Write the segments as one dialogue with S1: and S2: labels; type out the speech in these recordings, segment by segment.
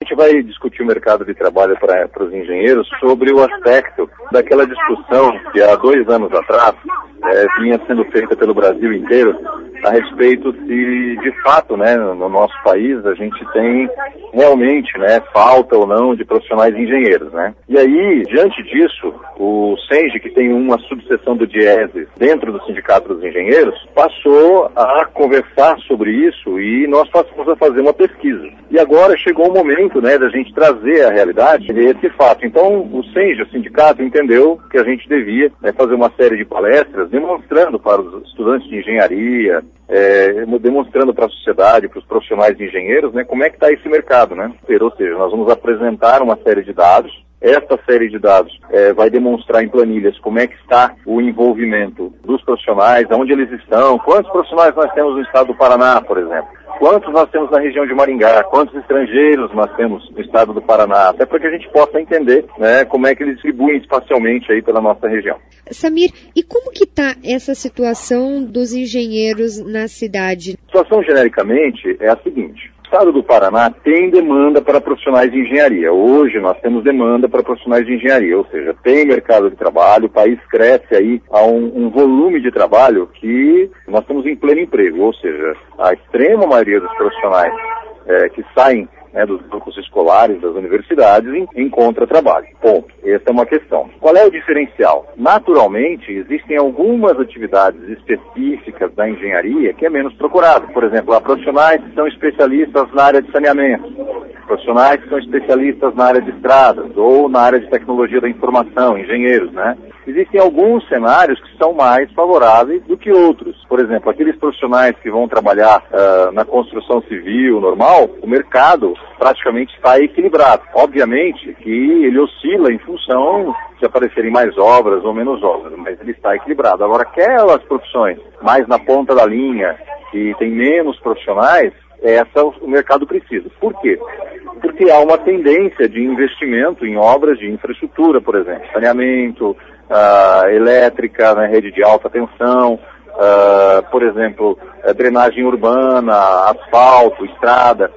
S1: gente vai discutir o mercado de trabalho para os engenheiros sobre o aspecto daquela discussão que há 2 anos atrás vinha sendo feita pelo Brasil inteiro a respeito se, de fato, né, no nosso país a gente tem realmente, né, falta ou não de profissionais engenheiros, né? E aí, diante disso, o SENGE, que tem uma subseção do DIESE dentro do Sindicato dos Engenheiros, passou a conversar sobre isso e nós passamos a fazer uma pesquisa. E agora chegou o momento, né, da gente trazer à realidade esse fato. Então, o SENGE, o sindicato, entendeu que a gente devia, né, fazer uma série de palestras demonstrando para os estudantes de engenharia, demonstrando para a sociedade, para os profissionais de engenheiros, né, como é que está esse mercado, né? Ou seja, nós vamos apresentar uma série de dados. Esta série de dados vai demonstrar em planilhas como é que está o envolvimento dos profissionais, onde eles estão, quantos profissionais nós temos no estado do Paraná, por exemplo, quantos nós temos na região de Maringá, quantos estrangeiros nós temos no estado do Paraná, até para que a gente possa entender, né, como é que eles distribuem espacialmente aí pela nossa região.
S2: Samir, e como que está essa situação dos engenheiros na cidade?
S1: A situação genericamente é a seguinte: o estado do Paraná tem demanda para profissionais de engenharia. Hoje nós temos demanda para profissionais de engenharia, ou seja, tem mercado de trabalho, o país cresce aí a um volume de trabalho que nós estamos em pleno emprego, ou seja, a extrema maioria dos profissionais que saem, né, dos grupos escolares, das universidades, encontra trabalho. Ponto. Essa é uma questão. Qual é o diferencial? Naturalmente, existem algumas atividades específicas da engenharia que é menos procurado. Por exemplo, há profissionais que são especialistas na área de saneamento, profissionais que são especialistas na área de estradas ou na área de tecnologia da informação, engenheiros, né? Existem alguns cenários que são mais favoráveis do que outros. Por exemplo, aqueles profissionais que vão trabalhar na construção civil normal, o mercado praticamente está equilibrado. Obviamente que ele oscila em função de aparecerem mais obras ou menos obras, mas ele está equilibrado. Agora, aquelas profissões mais na ponta da linha, que tem menos profissionais, essa o mercado precisa. Por quê? Porque há uma tendência de investimento em obras de infraestrutura, por exemplo, saneamento, elétrica, né, rede de alta tensão, por exemplo, drenagem urbana, asfalto, estrada.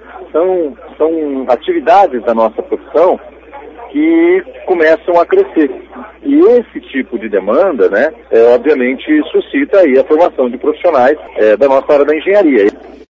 S1: São atividades da nossa profissão que começam a crescer. E esse tipo de demanda, né, obviamente suscita aí a formação de profissionais da nossa área da engenharia.